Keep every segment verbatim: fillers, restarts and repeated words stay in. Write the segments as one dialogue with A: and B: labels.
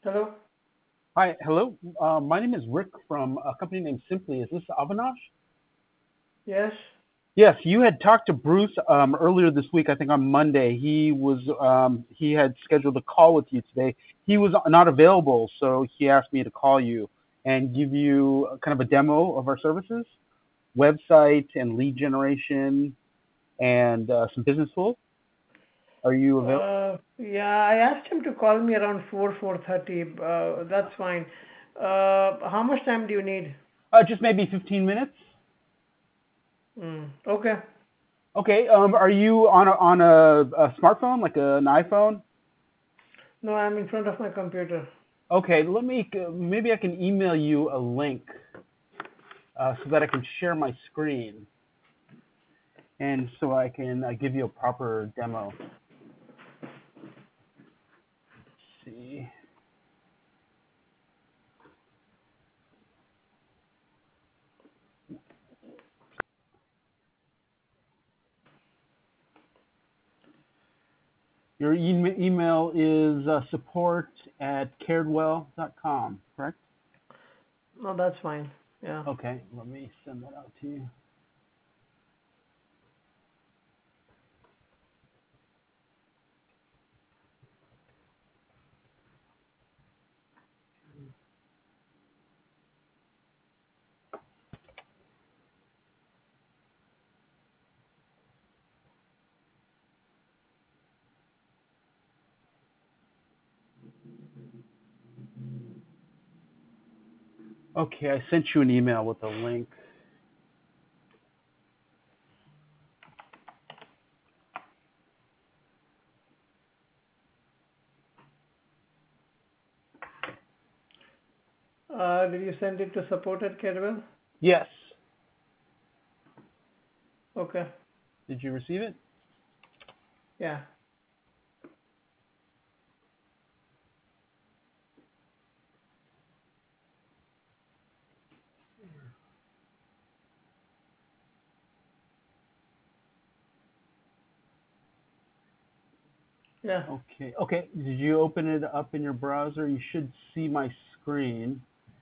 A: Hello?
B: Hi, hello. Uh, my name is Rick from a company named Simply. Is this Avinash?
A: Yes?
B: Yes, you had talked to Bruce um, earlier this week. I think on Monday. He was um, he had scheduled a call with you today. He was not available, so he asked me to call you and give you kind of a demo of our services, website and lead generation, and uh, some business tools. Are you available?
A: Uh, yeah, I asked him to call me around four, four thirty. Uh, that's fine. Uh, how much time do you need?
B: Uh, just maybe fifteen minutes.
A: Mm, okay.
B: Okay. Um, are you on a on a, a smartphone, like a, an iPhone?
A: No, I'm in front of my computer.
B: Okay, let me, maybe I can email you a link uh, so that I can share my screen and so I can uh, give you a proper demo. Let's see. Your e- email is uh, support at caredwell dot com, correct?
A: No, that's fine. Yeah.
B: Okay, let me send that out to you. Okay, I sent you an email with a link.
A: Uh, did you send it to support at Cadwell?
B: Yes.
A: Okay.
B: Did you receive it?
A: Yeah. Yeah.
B: Okay. Okay. Did you open it up in your browser? You should see my screen.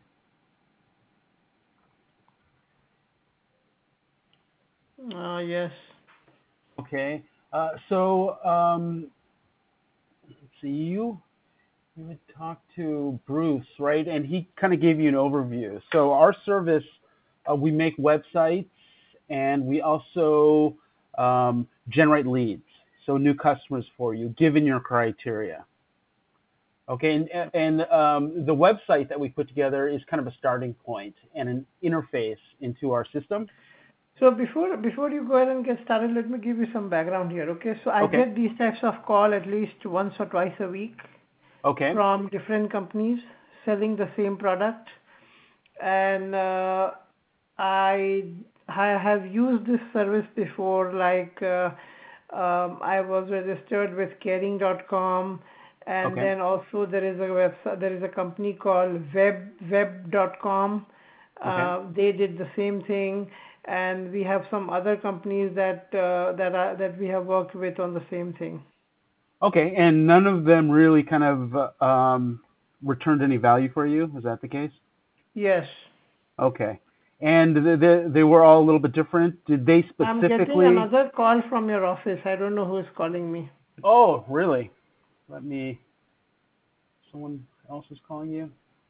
A: Uh, yes.
B: Okay. Uh, so um, let's see. You you would talk to Bruce, right? And he kind of gave you an overview. So our service, uh, we make websites and we also um, generate leads, so new customers for you, given your criteria. Okay, and, and um, the website that we put together is kind of a starting point and an interface into our system.
A: So before before you go ahead and get started, let me give you some background here. Okay. So I
B: Okay,
A: get these types of call at least once or twice a week
B: okay,
A: from different companies selling the same product, and uh, I I have used this service before. Like uh, um, I was registered with caring dot com, and
B: okay,
A: then also there is a website. There is a company called web web dot com.
B: okay.
A: Uh, they did the same thing, and we have some other companies that uh, that are, that we have worked with on the same thing.
B: Okay, and none of them really kind of uh, um, returned any value for you. Is that the case?
A: Yes,
B: Okay. And they, they, they were all a little bit different. Did they
A: I'm getting
B: specifically?
A: another call from your office. I don't know who is calling me.
B: Oh, really? Let me. Someone else is calling you.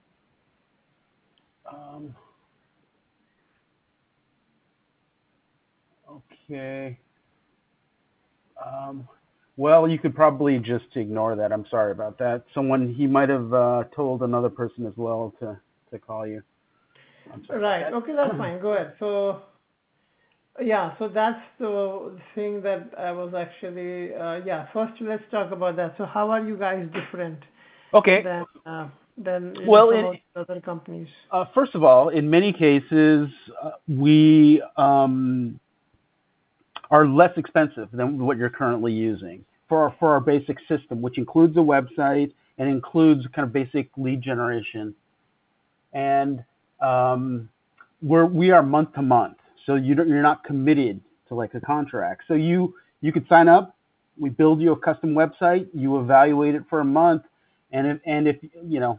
B: Um, okay. Um, well, you could probably just ignore that. I'm sorry about that. Someone he might have uh, told another person as well to to call you. I'm sorry about
A: Right.
B: that.
A: Okay, that's fine. Go ahead. So, yeah, so that's the thing that I was actually, uh, yeah, first let's talk about that. So how are you guys different
B: Okay.
A: than, uh, than, you know,
B: Well,
A: some
B: in,
A: of the other companies?
B: uh, first of all, in many cases, uh, we um, are less expensive than what you're currently using for our, for our basic system, which includes a website and includes kind of basic lead generation. And um, we're we are month to month, so you don't, you're not committed to like a contract. So you you could sign up. We build you a custom website. You evaluate it for a month, and if and if you know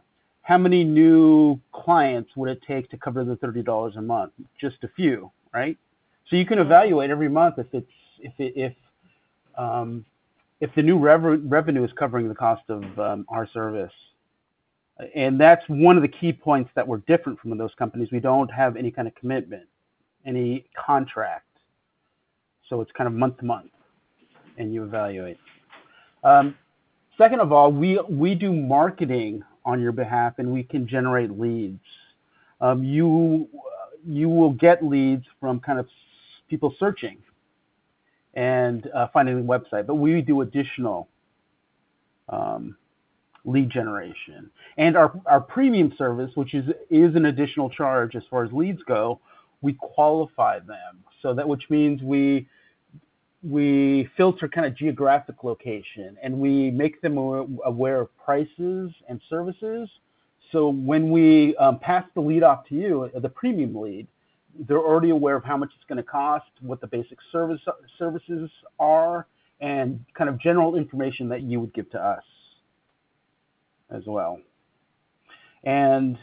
B: how many new clients would it take to cover the thirty dollars a month? Just a few, right? So you can evaluate every month if it's if it, if um, if the new rev- revenue is covering the cost of um, our service. And that's one of the key points that we're different from those companies. We don't have any kind of commitment, any contract. So it's kind of month to month, and you evaluate. Um, second of all, we we do marketing on your behalf, and we can generate leads. Um, you you will get leads from kind of people searching and uh, finding the website, but we do additional um, lead generation. And our, our premium service, which is is an additional charge as far as leads go, we qualify them. So that which means we we filter kind of geographic location, and we make them aware of prices and services. So when we um, pass the lead off to you, the premium lead, they're already aware of how much it's going to cost, what the basic service services are, and kind of general information that you would give to us as well. And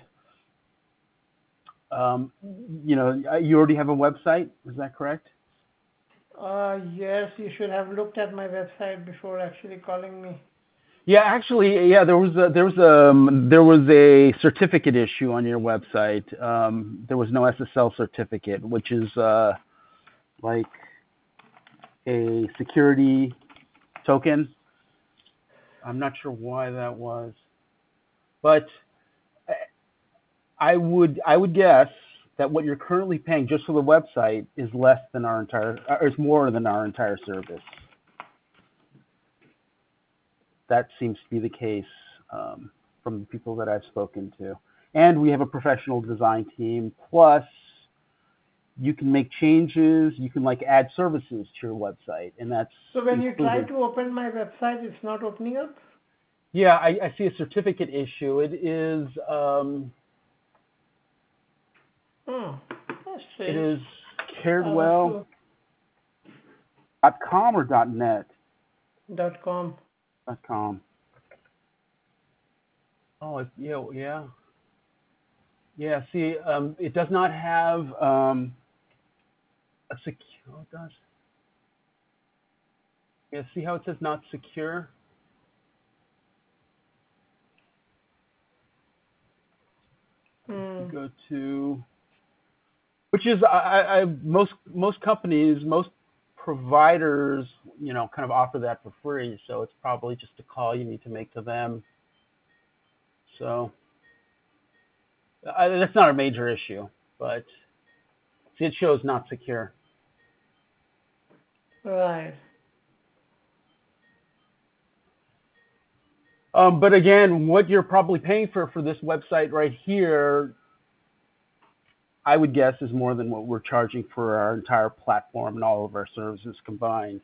B: um, you know, you already have a website, is that correct?
A: Uh, yes, you should have looked at my website before actually calling me.
B: Yeah, actually, yeah, there was a, there was a um, there was a certificate issue on your website. Um, there was no S S L certificate, which is uh, like a security token. I'm not sure why that was, but I would I would guess that what you're currently paying just for the website is less than our entire, or is more than our entire service. That seems to be the case um, from the people that I've spoken to. And we have a professional design team. Plus, you can make changes. You can like add services to your website, and that's
A: so when
B: included.
A: You try to open my website, it's not opening up.
B: Yeah, I, I see a certificate issue. It is. Um,
A: Hmm. That's strange.
B: It is caredwell dot com or .net?
A: Dot com.
B: Dot .com. Oh, it, yeah, yeah. Yeah, see, um, it does not have um, a secure, oh, it does. Yeah, see how it says not secure?
A: Hmm.
B: Go to, which is, I, I, most, most companies, most providers, you know, kind of offer that for free. So it's probably just a call you need to make to them. So I, that's not a major issue, but see, it shows not secure.
A: Right.
B: Um, but again, what you're probably paying for for this website right here, I would guess, is more than what we're charging for our entire platform and all of our services combined.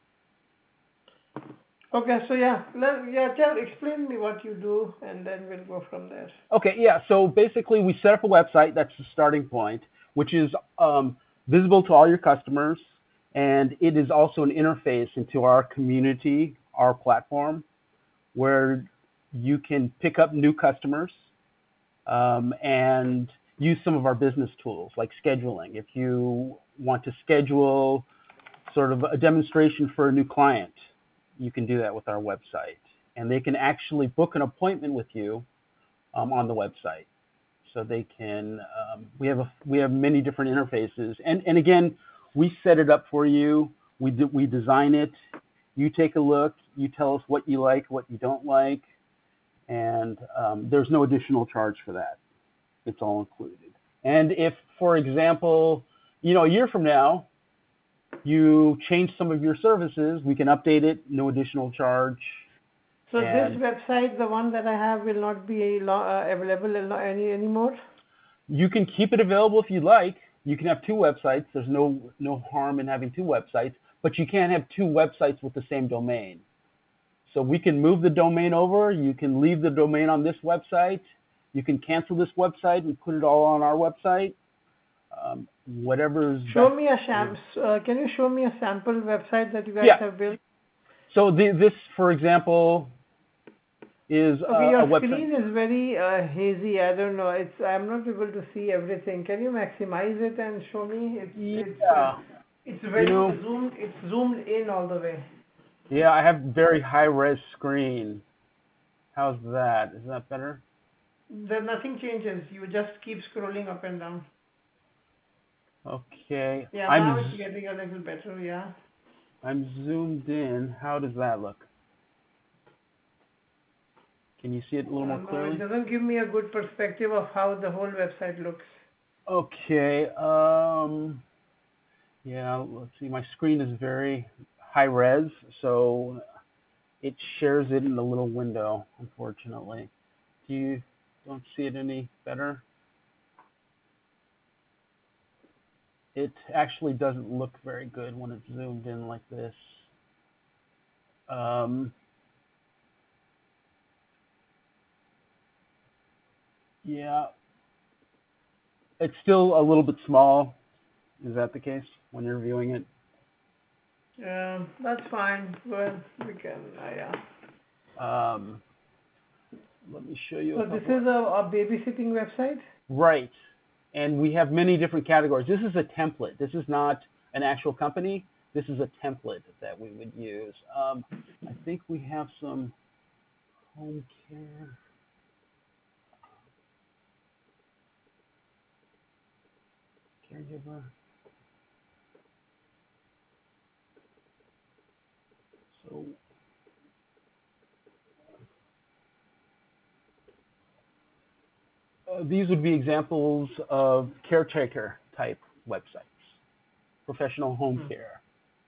A: Okay, so yeah, let, yeah, tell, explain me what you do, and then we'll go from there.
B: Okay, yeah. So basically, we set up a website. That's the starting point, which is um, visible to all your customers, and it is also an interface into our community, our platform, where you can pick up new customers um, and use some of our business tools like scheduling. If you want to schedule sort of a demonstration for a new client, you can do that with our website. And they can actually book an appointment with you um, on the website. So they can, um, we have a, we have many different interfaces. And, and again, we set it up for you. We, do, we design it. You take a look. You tell us what you like, what you don't like. And um, there's no additional charge for that. It's all included. And if, for example, you know, a year from now, you change some of your services, we can update it, no additional charge.
A: So
B: and
A: this website, the one that I have, will not be lo- uh, available any anymore?
B: You can keep it available if you like. You can have two websites. There's no no harm in having two websites, but you can't have two websites with the same domain. So we can move the domain over. You can leave the domain on this website. You can cancel this website and put it all on our website. Um, whatever's
A: Show
B: best.
A: me a sham. Uh, can you show me a sample website that you guys
B: Yeah.
A: have built?
B: So the, this, for example, is
A: Okay,
B: a, a
A: your
B: website.
A: screen is very uh, hazy. I don't know. It's I'm not able to see everything. Can you maximize it and show me? It's it's uh,
B: Yeah,
A: it's
B: you
A: very
B: know,
A: zoomed. It's zoomed in all the way.
B: yeah, I have very high res screen. How's that? Is that better?
A: Then nothing changes. You just keep scrolling up and down.
B: Okay,
A: Yeah, now
B: I'm
A: it's
B: z-
A: getting a little better. Yeah.
B: I'm zoomed in. How does that look? Can you see it a little
A: Uh,
B: more
A: no, it
B: clearly?
A: doesn't give me a good perspective of how the whole website looks.
B: Okay. Um. Yeah. Let's see. My screen is very high res, so it shares it in the little window. Unfortunately, do you don't see it any better? It actually doesn't look very good when it's zoomed in like this. Um. Yeah. It's still a little bit small. Is that the case when you're viewing it?
A: Yeah, that's fine. Well, we can. Uh, yeah.
B: Um. Let me show you a
A: So this
B: couple.
A: is a, a babysitting website.
B: Right. And we have many different categories. This is a template. This is not an actual company. This is a template that we would use. Um, I think we have some home care, caregiver. So uh, these would be examples of caretaker type websites, professional home
A: Hmm.
B: care.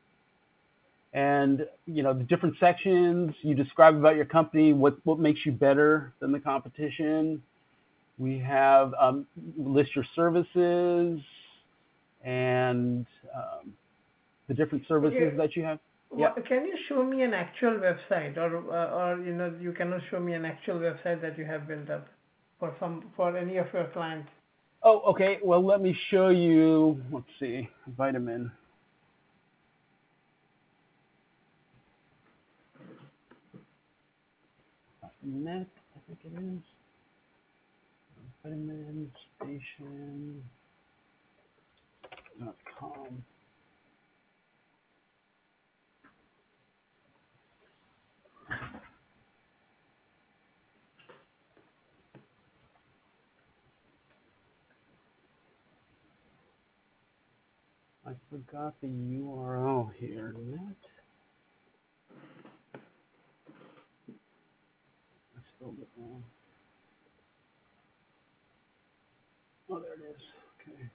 B: And you know the different sections. You describe about your company, what what makes you better than the competition. We have um, list your services and um, the different services
A: Okay.
B: that you have. Yeah.
A: Wha- Can you show me an actual website, or uh, or you know you cannot show me an actual website that you have built up for some for any of your clients?
B: Oh, okay. Well, let me show you. Let's see. Vitamin. Net, I think it is. Vitamin Station dot com. I forgot the U R L here. Net. I spelled it wrong. Oh, there it is. Okay.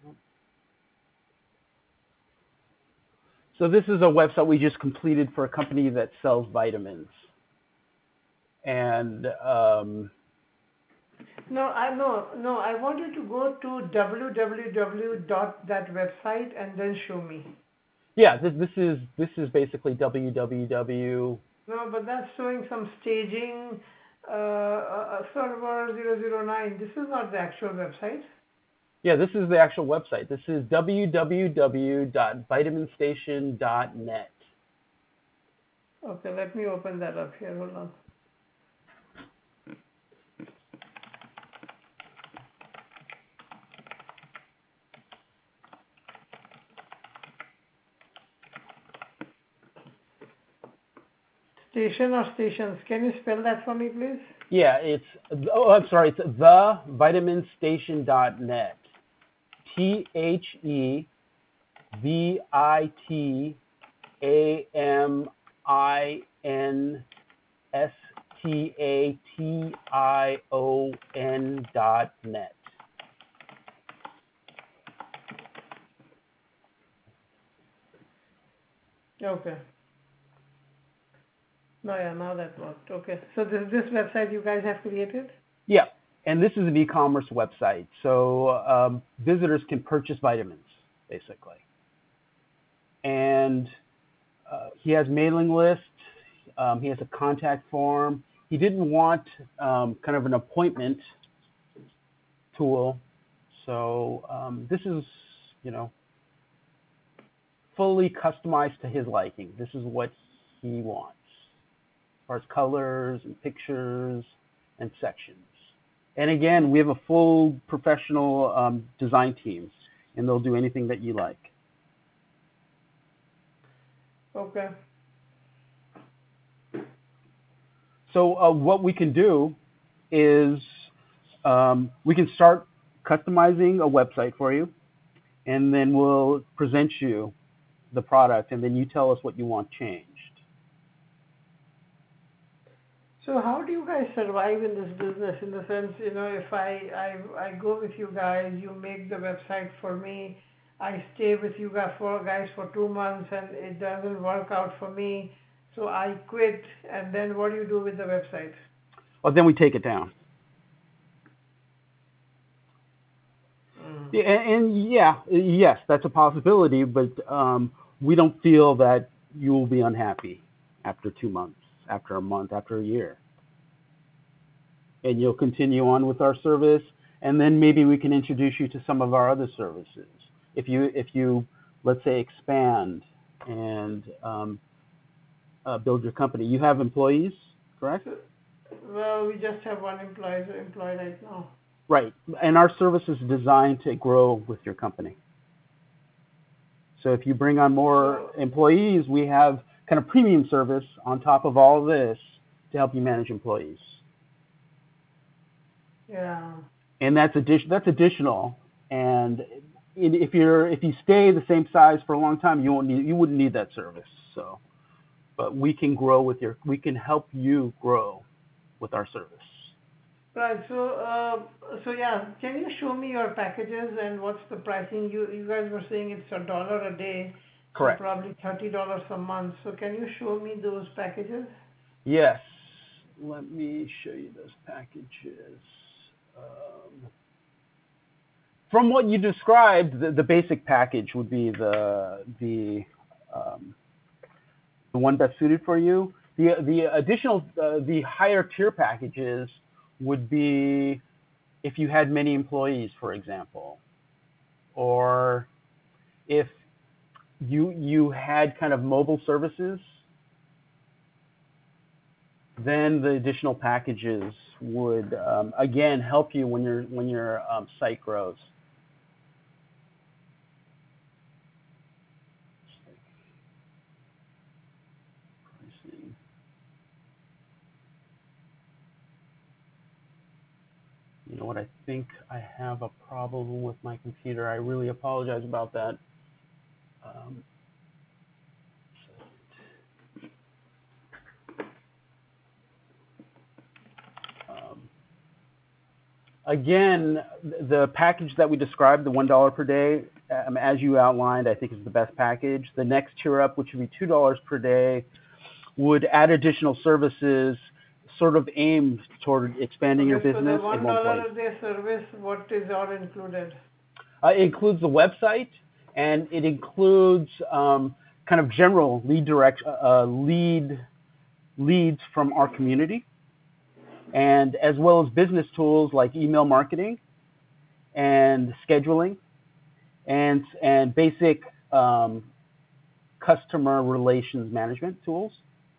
B: So this is a website we just completed for a company that sells vitamins. And um,
A: No, I no no. I want you to go to w w w dot that website and then show me.
B: yeah, this, this is this is basically www.
A: No, but that's showing some staging, uh, uh, uh, server zero zero nine. This is not the actual website.
B: Yeah, this is the actual website. This is www dot vitamin station dot net.
A: Okay, let me open that up here. Hold on. Station or stations? Can you spell that for me, please?
B: Yeah, it's oh, I'm sorry, it's the vitamin station dot net. T H E V I T A M I N S T A T I O N dot net.
A: Okay. No, yeah, now that worked. Okay. So this this website you guys have created?
B: Yeah, and this is an e-commerce website, so um, visitors can purchase vitamins basically. And uh, he has mailing lists. Um, he has a contact form. He didn't want um, kind of an appointment tool, so um, this is you know fully customized to his liking. This is what he wants. far as colors and pictures and sections. And again, we have a full professional um, design teams, and they'll do anything that you like.
A: Okay.
B: So uh, what we can do is um, we can start customizing a website for you, and then we'll present you the product, and then you tell us what you want changed.
A: So how do you guys survive in this business? In the sense, you know, if I, I, I go with you guys, you make the website for me, I stay with you guys for, guys for two months and it doesn't work out for me, so I quit, and then what do you do with the website?
B: Well, then we take it down.
A: Mm.
B: Yeah, and, and yeah, yes, that's a possibility, but um, we don't feel that you will be unhappy after two months, after a month, after a year. And you'll continue on with our service, and then maybe we can introduce you to some of our other services. If you, if you let's say, expand and um, uh, build your company. You have employees, correct?
A: So, well, we just have one employee, employee right now.
B: Right, and our service is designed to grow with your company. So if you bring on more
A: So,
B: employees, we have kind of premium service on top of all of this to help you manage employees.
A: yeah.
B: And that's addition, that's additional. And if you're if you stay the same size for a long time, you won't need you wouldn't need that service. So, but we can grow with your we can help you grow with our service.
A: Right. So, uh, so yeah, can you show me your packages and what's the pricing? You you guys were saying it's a dollar a day, so
B: Correct.
A: probably thirty dollars a month. So can you show me those packages?
B: Yes. Let me show you those packages. Um, from what you described, the, the basic package would be the the um, the one best suited for you. The the additional uh, the higher tier packages would be if you had many employees, for example, or if you you had kind of mobile services, then the additional packages would um, again help you when your when your um, site grows. You know what? I think I have a problem with my computer. I really apologize about that. Um, um, again, the package that we described, the one dollar per day, um, as you outlined, I think is the best package. The next tier up, which would be two dollars per day, would add additional services, sort of aimed toward expanding your
A: Okay, so the
B: business and
A: one
B: more
A: dollar
B: employees.
A: a day service, what is all included?
B: Uh, it includes the website, and it includes um, kind of general lead direct uh, lead leads from our community, and as well as business tools like email marketing and scheduling and and basic um, customer relations management tools.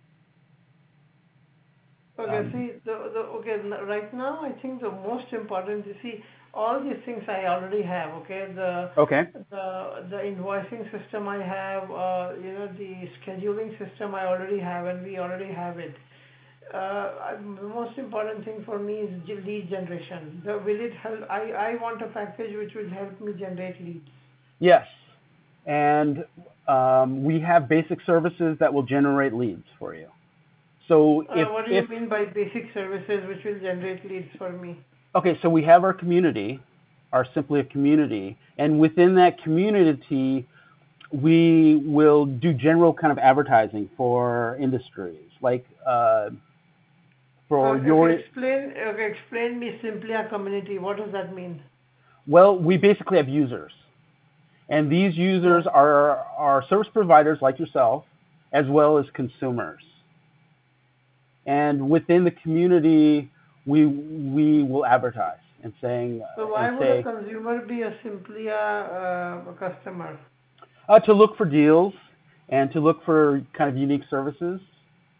A: Okay,
B: Um,
A: see, the, the, okay, n- right now I think the most important, you see, all these things I already have, okay, the,
B: okay.
A: the, the invoicing system I have, uh, you know, the scheduling system I already have, and we already have it. Uh, I- the most important thing for me is ge- lead generation. The, will it help, I, I want a package which will help me generate leads.
B: Yes, and um, we have basic services that will generate leads for you. So
A: Uh,
B: if
A: what do you
B: if
A: mean by basic services which will generate leads for me?
B: okay, so we have our community, our Simply a community, and within that community, we will do general kind of advertising for industries, like uh,
A: Uh,
B: for
A: okay,
B: your.
A: explain, okay, explain me simply a community. What does that mean?
B: Well, we basically have users, and these
A: Yeah.
B: users are are service providers like yourself, as well as consumers. And within the community, we we will advertise and saying
A: So
B: and
A: why would a
B: say
A: consumer be a simply a, uh, a customer?
B: uh, to look for deals and to look for kind of unique services.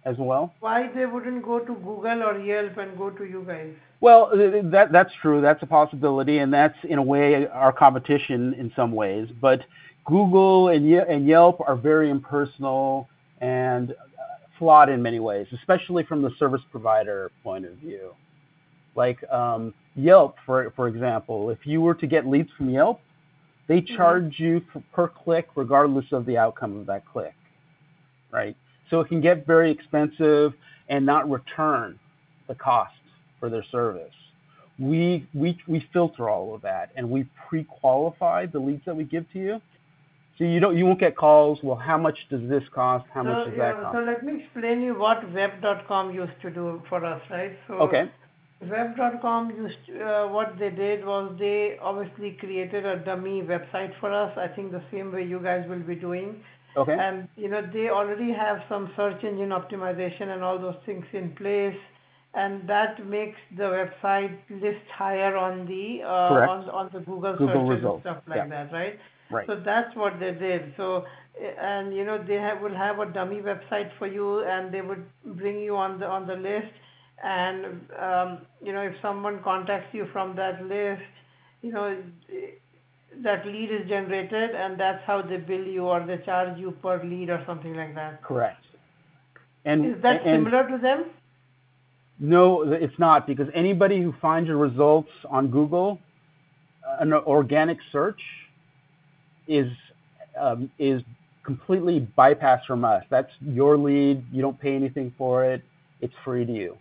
B: as well.
A: Why they wouldn't go to Google or Yelp and go to you guys?
B: Well, that that's true. That's a possibility, and that's in a way our competition in some ways. But Google and and Yelp are very impersonal and flawed in many ways, especially from the service provider point of view. Like um, Yelp, for for example, if you were to get leads from Yelp, they charge mm-hmm. you for, per click, regardless of the outcome of that click, right? So it can get very expensive and not return the cost for their service. We we we filter all of that, and we pre-qualify the leads that we give to you. So you don't you won't get calls. Well, how much does this cost? How
A: so,
B: much does that
A: yeah,
B: cost?
A: So let me explain you what web dot com used to do for us, right? So
B: okay.
A: web dot com used to, uh, what they did was they obviously created a dummy website for us. I think the same way you guys will be doing.
B: Okay.
A: And you know they already have some search engine optimization and all those things in place, and that makes the website list higher on the uh, on on the Google,
B: Google
A: searches
B: results.
A: and stuff like yeah. that, right?
B: Right.
A: So that's what they did. So and you know they have, will have a dummy website for you, and they would bring you on the on the list, and um, you know if someone contacts you from that list, you know. that lead is generated, and that's how they bill you or they charge you per lead or something like that.
B: Correct. And
A: is that
B: and
A: similar to them?
B: No, it's not, because anybody who finds your results on Google, an organic search is um, is completely bypassed from us. That's your lead. You don't pay anything for it. It's free to you.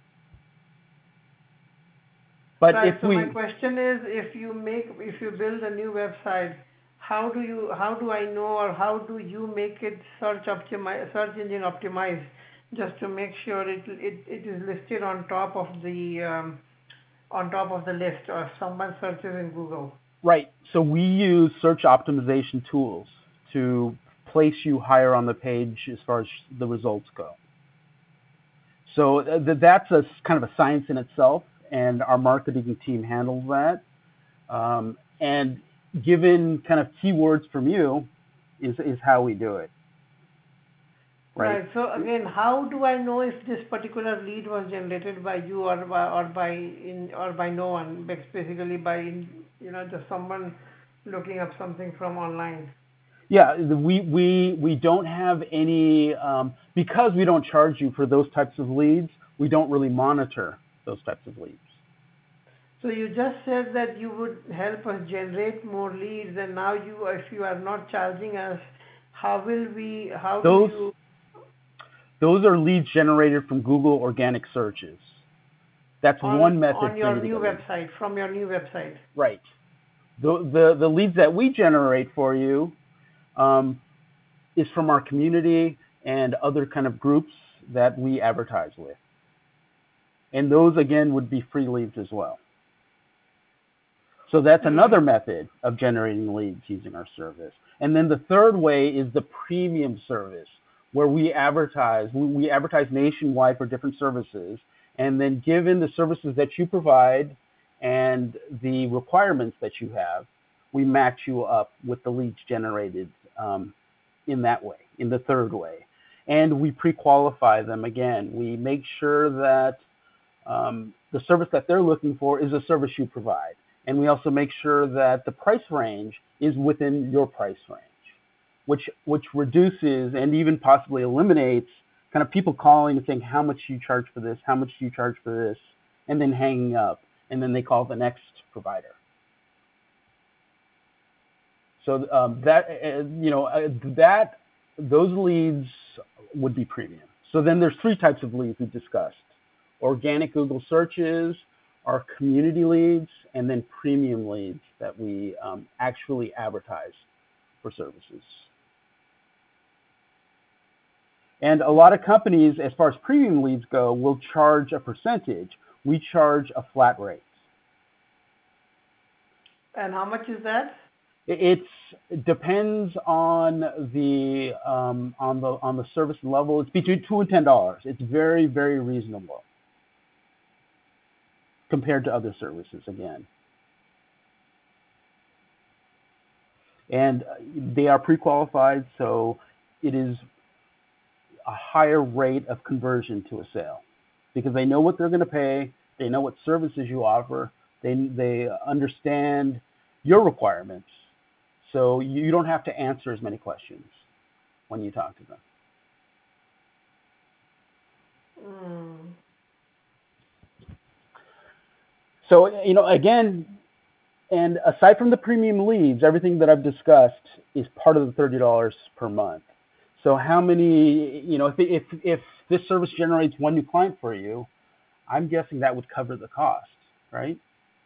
B: But
A: right,
B: if
A: so
B: we,
A: my question is, if you make, if you build a new website, how do you, how do I know, or how do you make it search optimize, search engine optimized, just to make sure it it, it is listed on top of the um, on top of the list, or if someone searches in Google?
B: Right. So we use search optimization tools to place you higher on the page as far as the results go. So th- that's a kind of a science in itself, and our marketing team handles that. Um, and given kind of keywords from you is, is how we do it. Right.
A: Right. So again, how do I know if this particular lead was generated by you or by or by in or by no one? Basically, by you know just someone looking up something from online.
B: Yeah, we we we don't have any um, because we don't charge you for those types of leads. We don't really monitor those types of leads.
A: So you just said that you would help us generate more leads, and now you, if you are not charging us, how will we? How
B: those,
A: do you?
B: Those are leads generated from Google organic searches. That's
A: on,
B: one method
A: on
B: for
A: your
B: you to
A: new
B: get
A: website, leads. From your new website.
B: Right. The the the leads that we generate for you um, is from our community and other kind of groups that we advertise with. And those, again, would be free leads as well. So that's mm-hmm. another method of generating leads using our service. And then the third way is the premium service, where we advertise. We, we advertise nationwide for different services. And then given the services that you provide and the requirements that you have, we match you up with the leads generated um, in that way, in the third way. And we pre-qualify them again. We make sure that um, the service that they're looking for is a service you provide. And we also make sure that the price range is within your price range, which which reduces and even possibly eliminates kind of people calling and saying, how much do you charge for this? How much do you charge for this? And then hanging up. And then they call the next provider. So um, that, uh, you know, uh, that, those leads would be premium. So then there's three types of leads we discussed. Organic Google searches, our community leads, and then premium leads that we um, actually advertise for services. And a lot of companies, as far as premium leads go, will charge a percentage. We charge a flat rate.
A: And how much is that?
B: It's, it depends on the um, on the on the service level. It's between two and ten dollars. It's very very reasonable compared to other services again. And they are pre-qualified, so it is a higher rate of conversion to a sale because they know what they're going to pay, they know what services you offer, they they understand your requirements, so you don't have to answer as many questions when you talk to them.
A: Mm.
B: So, you know, again, and aside from the premium leads, everything that I've discussed is part of the thirty dollars per month. So how many, you know, if, if, if this service generates one new client for you, I'm guessing that would cover the cost, right?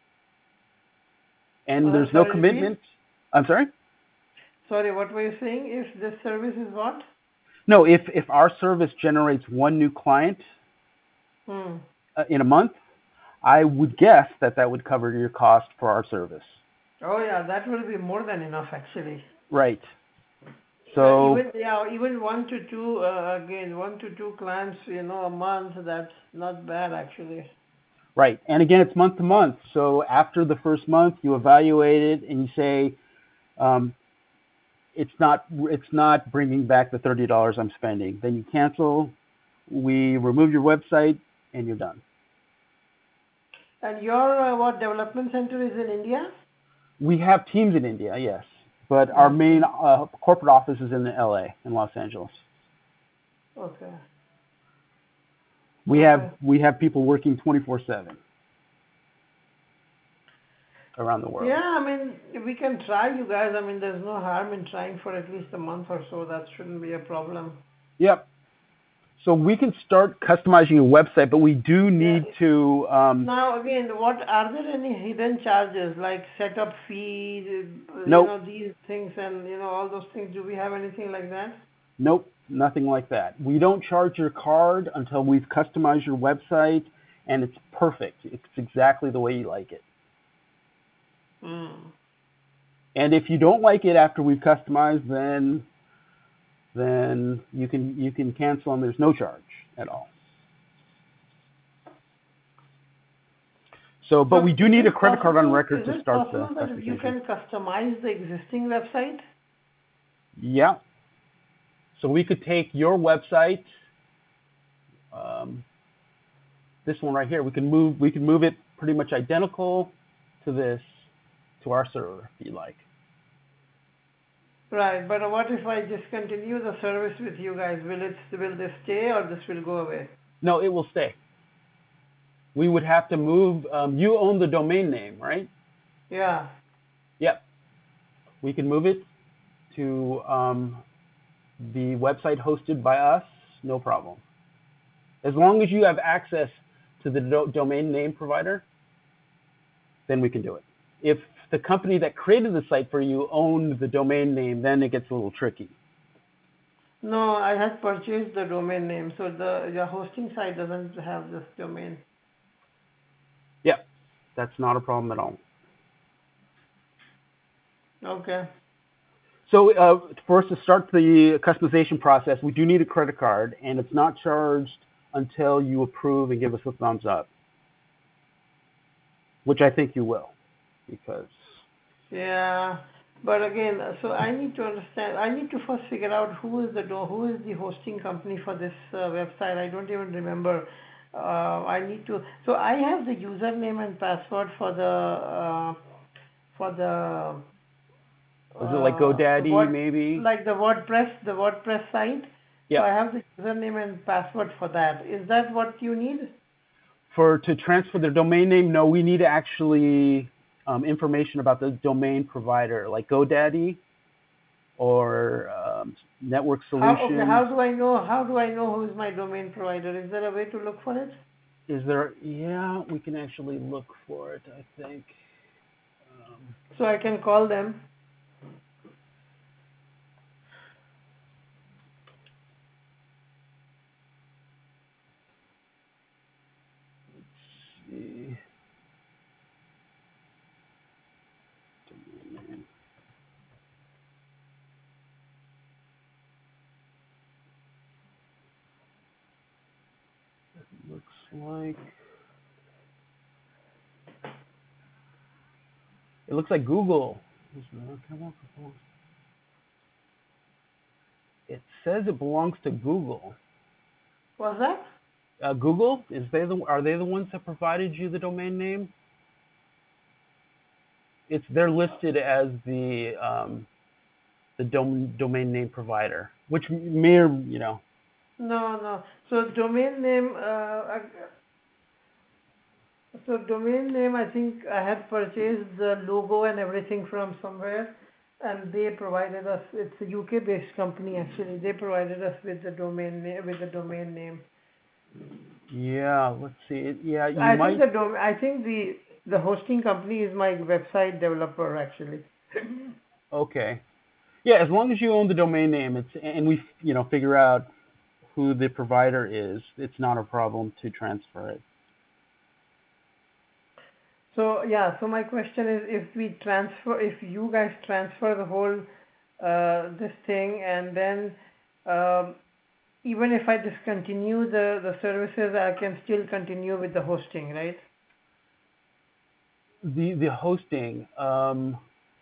B: And
A: Uh,
B: there's no
A: sorry, repeat.
B: commitment. I'm sorry?
A: Sorry, what were you saying? If this service is what?
B: No, if, if our service generates one new client
A: Hmm.
B: uh, in a month, I would guess that that would cover your cost for our service.
A: Oh yeah, that will be more than enough actually.
B: Right.
A: Yeah,
B: So,
A: even yeah, even one to two uh, again, one to two clients, you know, a month. That's not bad actually.
B: right. And again, it's month to month. So after the first month, you evaluate it and you say, um, it's not it's not bringing back the thirty dollars I'm spending. Then you cancel. We remove your website, and you're done.
A: And your uh, what development center is in India?
B: We have teams in India, yes, but our
A: Okay.
B: main uh, corporate office is in L A, in Los Angeles.
A: Okay.
B: We have
A: Okay.
B: we have people working twenty-four seven around the world.
A: Yeah, I mean, we can try, you guys. I mean, there's no harm in trying for at least a month or so. That shouldn't be a problem.
B: Yep. So we can start customizing your website, but we do
A: Yeah.
B: need to. Um,
A: Now, again, what are there any hidden charges like setup fee, uh, you
B: nope,
A: know, these things and, you know, all those things? Do we have anything like that?
B: nope, nothing like that. We don't charge your card until we've customized your website, and it's perfect. It's exactly the way you like it.
A: Hmm.
B: And if you don't like it after we've customized, then then you can you can cancel and there's no charge at all. So, but
A: So
B: we do
A: is
B: need a
A: it
B: credit card on
A: possible,
B: record
A: is
B: to
A: it
B: start the
A: possible that you
B: customization.
A: can customize the existing website?
B: Yeah. So we could take your website, um, this one right here. We can move we can move it pretty much identical to this to our server if you like.
A: Right, but what if I discontinue the service with you guys? Will it will this stay or this will go away?
B: No, it will stay. We would have to move. Um, you own the domain name, right?
A: Yeah.
B: Yep. We can move it to um, the website hosted by us, no problem. As long as you have access to the do- domain name provider, then we can do it. If the company that created the site for you owned the domain name, then it gets a little tricky.
A: No, I had purchased the domain name, so the your hosting site doesn't have this domain.
B: Yeah, that's not a problem at all.
A: Okay.
B: So uh, for us to start the customization process, we do need a credit card, and it's not charged until you approve and give us a thumbs up, which I think you will, because
A: Yeah, but again, uh, so I need to understand. I need to first figure out who is the do- who is the hosting company for this uh, website. I don't even remember. Uh, I need to. So I have the username and password for the uh, for the
B: was it like
A: uh,
B: GoDaddy
A: what
B: maybe?
A: like the WordPress the WordPress site. So
B: Yeah.
A: I have the username and password for that. Is that what you need?
B: For to transfer the domain name, no, we need actually um, information about the domain provider, like GoDaddy or um, Network
A: How okay?
B: Solutions.
A: How do I know? How do I know who is my domain provider? Is there a way to look for it?
B: Is there? Yeah, we can actually look for it. I think. Um,
A: So I can call them.
B: let's see. Domain name. Looks like it looks like Google. It says it belongs to Google.
A: What's that?
B: Uh, Google, is they the are they the ones that provided you the domain name? It's they're listed as the um, the dom- domain name provider, which may or you know.
A: No, no. So domain name, uh, I- so domain name, I think I had purchased the logo and everything from somewhere, and they provided us. It's a U K-based company actually. They provided us with the domain name, with the domain name.
B: Yeah, let's see. Yeah, you
A: I think
B: might.
A: the dom- I think the the hosting company is my website developer actually.
B: Okay. Yeah, as long as you own the domain name, it's and we you know figure out who the provider is, it's not a problem to transfer it.
A: So yeah, so my question is, if we transfer, if you guys transfer the whole uh, this thing, and then um, even if I discontinue the the services, I can still continue with the hosting, right?
B: The the hosting, um,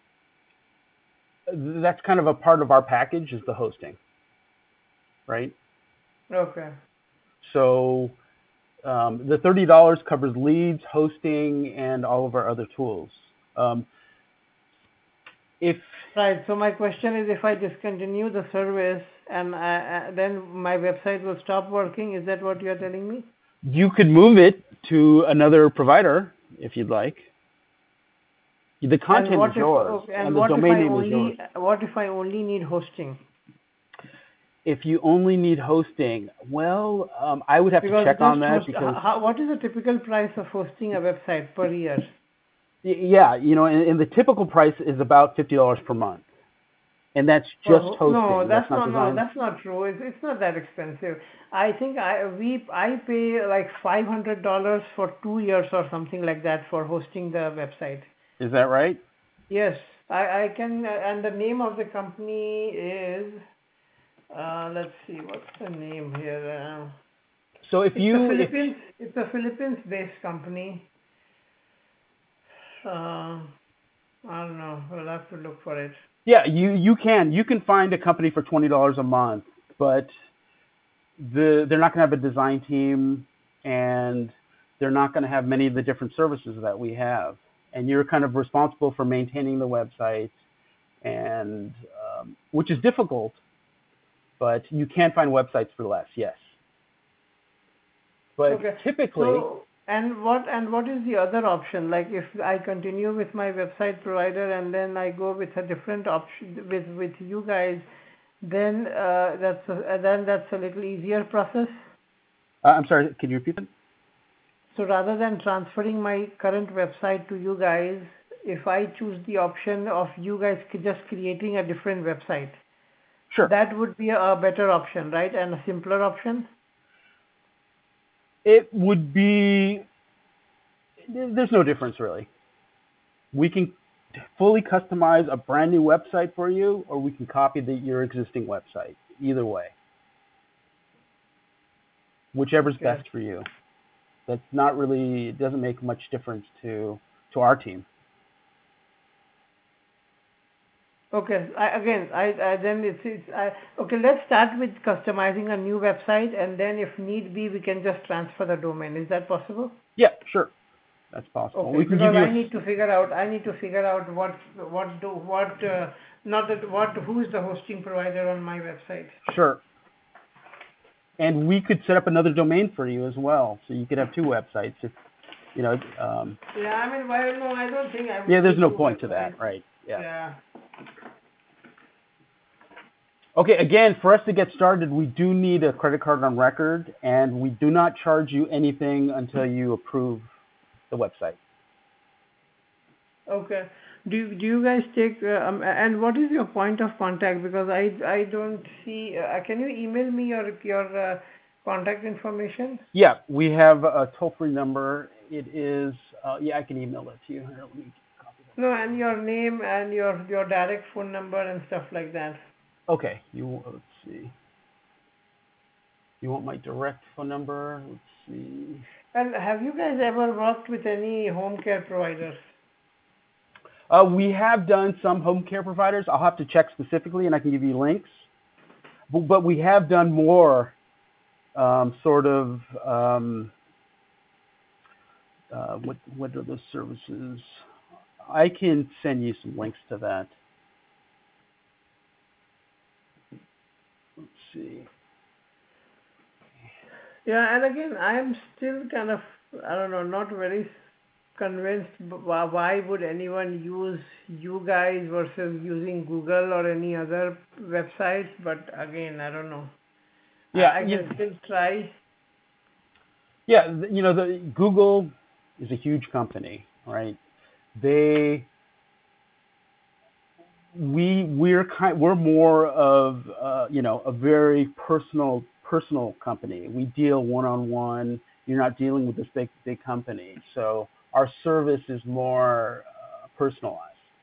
B: that's kind of a part of our package is the hosting, right?
A: Okay.
B: So um, the thirty dollars covers leads, hosting, and all of our other tools. Um, if
A: Right. So my question is, if I discontinue the service and I, uh, then my website will stop working, is that what you are telling me?
B: you could move it to another provider if you'd like, the
A: And
B: content is
A: what if
B: yours
A: okay, and
B: and the
A: what if
B: domain
A: I
B: name is yours.
A: only what if I only need hosting?
B: If you only need hosting, well, um, I would have to
A: Because
B: check
A: just
B: on that
A: host,
B: because,
A: how, what is the typical price of hosting a website per year?
B: yeah, you know, and, and the typical price is about fifty dollars per month, and that's
A: For
B: just
A: ho- no,
B: hosting. That's
A: that's
B: not
A: not no,
B: design.
A: that's not true. It's it's not that expensive. I think I we I pay like five hundred dollars for two years or something like that for hosting the website.
B: Is that right?
A: Yes, I I can, uh, and the name of the company is, uh, let's see, what's the name here? Uh,
B: So if
A: it's a
B: you, if
A: Philippines it's a Philippines-based company. Uh, I don't know. We'll have to look for it.
B: yeah, you you can you can find a company for twenty dollars a month, but the they're not going to have a design team, and they're not going to have many of the different services that we have, and you're kind of responsible for maintaining the website, and um, which is difficult, but you can find websites for less, yes. But
A: Okay.
B: typically,
A: So, and what and what is the other option? Like if I continue with my website provider and then I go with a different option with with you guys, then uh, that's a, uh, then that's a little easier process.
B: uh, I'm sorry, can you repeat that?
A: So rather than transferring my current website to you guys, if I choose the option of you guys c- just creating a different website,
B: Sure.
A: that would be a better option, right? And a simpler option.
B: It would be, there's no difference really. We can fully customize a brand new website for you, or we can copy the, your existing website. Either way, whichever's
A: Okay.
B: best for you. That's not really, it doesn't make much difference to, to our team.
A: Okay. I, again, I, I then it's, it's I, okay. Let's start with customizing a new website, and then if need be, we can just transfer the domain. Is that possible?
B: Yeah, sure. That's possible.
A: Okay,
B: We can give
A: because
B: you a,
A: I need to figure out. I need to figure out what what do what uh, not that what who is the hosting provider on my website.
B: sure. And we could set up another domain for you as well. So you could have two websites if, you know, um,
A: Yeah, I mean, why no? I don't think I
B: yeah,
A: would
B: there's
A: need
B: no
A: two
B: point to
A: websites.
B: that, right? Yeah.
A: Yeah.
B: Okay, again, for us to get started, we do need a credit card on record, and we do not charge you anything until you approve the website.
A: Okay. Do you- do you guys take uh, um, and what is your point of contact? Because I I don't see. Uh, can you email me your your uh, contact information?
B: Yeah, we have a toll-free number. It is, uh, yeah, I can email that to you. Here, let me copy
A: No, and your name and your your direct phone number and stuff like that.
B: that. Okay, you, let's see. You want my direct phone number? Let's see.
A: And have you guys ever worked with any home care providers?
B: Uh, we have done some home care providers. I'll have to check specifically, and I can give you links. But, but we have done more um, sort of um, uh, what what are those services? I can send you some links to that. Let's see.
A: Yeah, and again, I am still kind of, I don't know, not very convinced b- why why would anyone use you guys versus using Google or any other websites. But again, I don't know.
B: Yeah,
A: I, I
B: you,
A: can still try.
B: yeah, th- you know, the Google is a huge company, right? They we we're kind we're more of uh, you know, a very personal personal company. We deal one on one. You're not dealing with this big big company, so our service is more uh, personalized.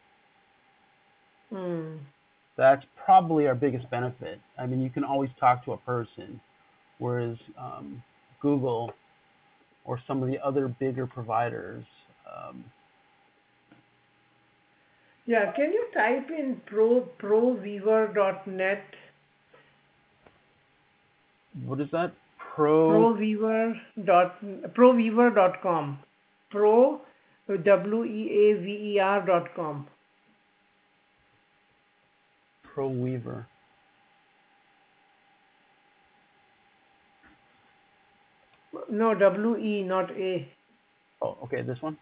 A: Hmm.
B: That's probably our biggest benefit. I mean, you can always talk to a person, whereas um, Google or some of the other bigger providers. Um,
A: Yeah, can you type in pro proweaver dot net,
B: what is that? Pro
A: proweaver dot proweaver dot com, pro w e a v e r dot com.
B: Pro Weaver.
A: No, W E, not A.
B: Oh, okay, this one.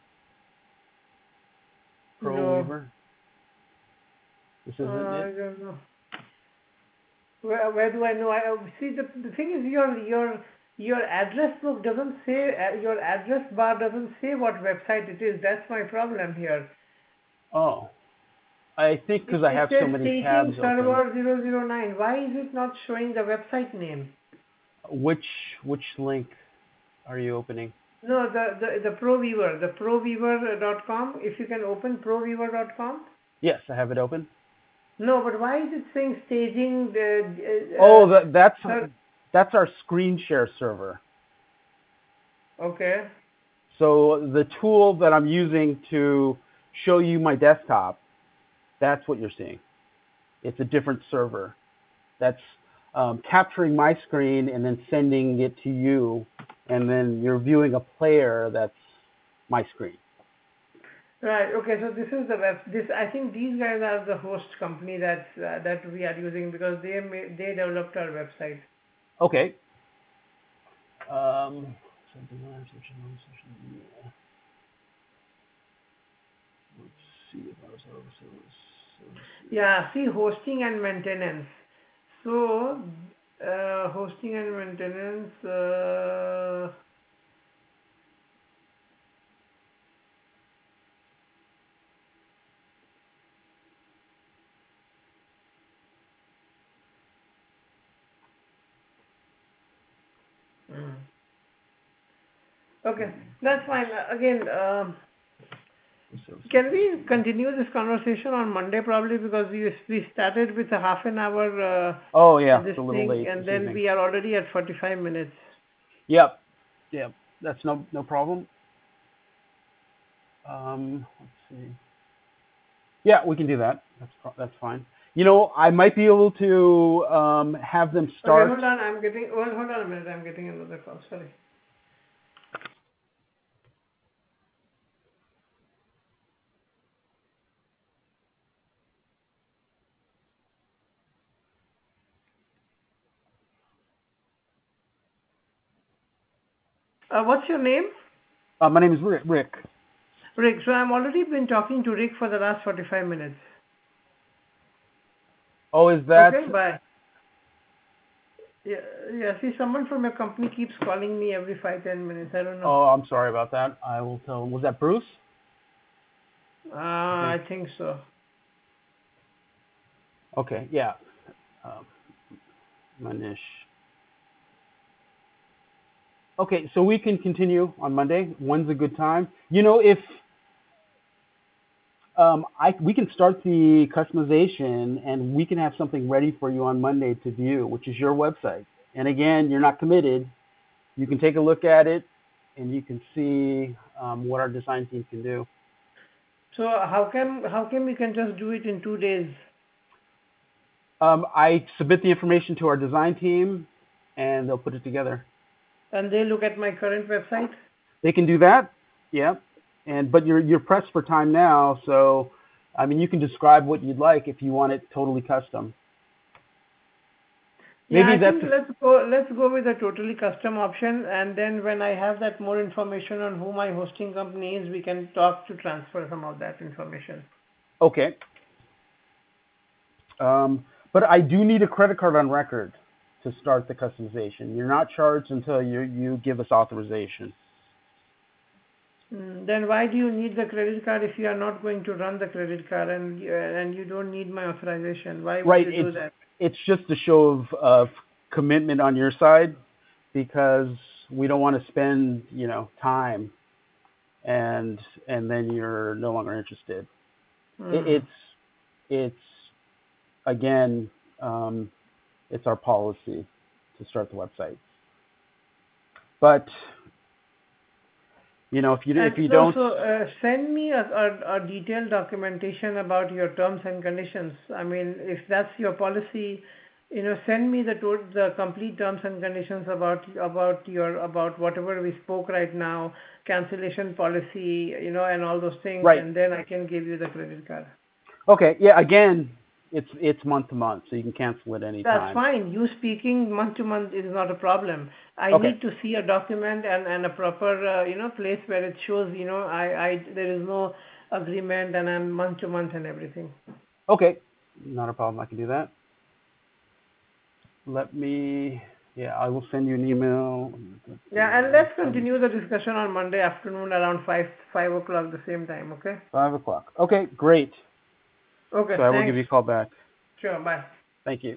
B: Pro
A: No,
B: Weaver. This
A: uh,
B: isn't
A: I
B: it.
A: don't know. Where, where do I know? I uh, see the the thing is your your your address book doesn't say uh, your address bar doesn't say what website it is. That's my problem here.
B: Oh, I think
A: It,
B: because I
A: it
B: have so
A: says
B: many
A: staging
B: tabs open.
A: server zero zero nine. Why is it not showing the website name?
B: Which which link are you opening?
A: No, the the the ProViewer, the proweaver dot com. If you can open proweaver dot com.
B: Yes, I have it open.
A: No, but why is it saying staging the uh, uh,
B: Oh, that that's
A: ser-
B: that's our screen share server.
A: okay.
B: So the tool that I'm using to show you my desktop, that's what you're seeing. It's a different server that's um, capturing my screen and then sending it to you, and then you're viewing a player that's my screen.
A: Right. Okay. So this is the web. This I think these guys are the host company that's uh, that we are using because they made, they developed our website.
B: Okay. Um, so design, social media, social media. Let's see if our services. services.
A: Yeah. See, hosting and maintenance. So uh, hosting and maintenance. Uh, mm. Okay, that's fine. Uh, Again, um, can we continue this conversation on Monday probably because we we started with a half an hour uh,
B: Oh yeah,
A: this
B: it's a little
A: thing
B: late
A: and
B: this
A: then
B: evening.
A: we are already at forty-five minutes.
B: Yep. Yep. That's no no problem. Um, let's see. Yeah, we can do that. That's pro- that's fine. You know, I might be able to um, have them
A: Okay,
B: start.
A: hold on. I'm getting. Hold, hold on a minute. I'm getting another call. Sorry. Uh, what's your name?
B: Uh, my name is Rick. Rick.
A: Rick. So I'm already been talking to Rick for the last forty-five minutes.
B: Oh, is that?
A: Okay, bye. Yeah, yeah. See, someone from your company keeps calling me every five ten minutes. I don't know.
B: Oh, I'm sorry about that. I will tell him. Was that Bruce?
A: Uh,
B: I think.
A: I think so.
B: Okay. Yeah. Um, Manish. Okay, so we can continue on Monday. When's a good time? You know, if um, I we can start the customization and we can have something ready for you on Monday to view, which is your website. And again, you're not committed. You can take a look at it and you can see um, what our design team can do.
A: So how come how come we can just do it in two days?
B: Um, I submit the information to our design team. and they'll put it together.
A: And they look at my current website?
B: They can do that, yeah. And but you're you're pressed for time now, so I mean you can describe what you'd like if you want it totally custom.
A: Yeah,
B: Maybe
A: I
B: that's
A: think let's go let's go with a totally custom option, and then when I have that more information on who my hosting company is, we can talk to transfer some of that information.
B: okay. Um, but I do need a credit card on record to start the customization. You're not charged until you you give us authorization.
A: Mm, Then why do you need the credit card if you are not going to run the credit card and you- and you don't need my authorization? Why would
B: Right.
A: you do
B: It's
A: that?
B: it's just a show of, of commitment on your side because we don't want to spend you know time and and then you're no longer interested. It,
A: Hmm.
B: it's it's again um, it's our policy to start the website. But you know if you
A: And
B: if you
A: so,
B: don't
A: so uh, send me a, a, a detailed documentation about your terms and conditions. I mean, if that's your policy, you know, send me the to- the complete terms and conditions about about your about whatever we spoke right now, cancellation policy, you know, and all those things,
B: right.
A: and then I can give you the credit card.
B: Okay. Yeah. Again, it's it's month to month, so you can cancel it
A: That's
B: anytime.
A: fine. You speaking month to month is not a problem. I
B: Okay.
A: need to see a document and, and a proper, uh, you know, place where it shows, you know, I, I, there is no agreement and I'm month to month and everything.
B: Okay. Not a problem. I can do that. Let me. Yeah, I will send you an email.
A: Yeah, and let's continue the discussion on Monday afternoon around five, five o'clock the same time, okay?
B: Five o'clock. Okay. Great.
A: Okay,
B: So I will give
A: thanks.
B: you a call back.
A: Sure, bye.
B: Thank you.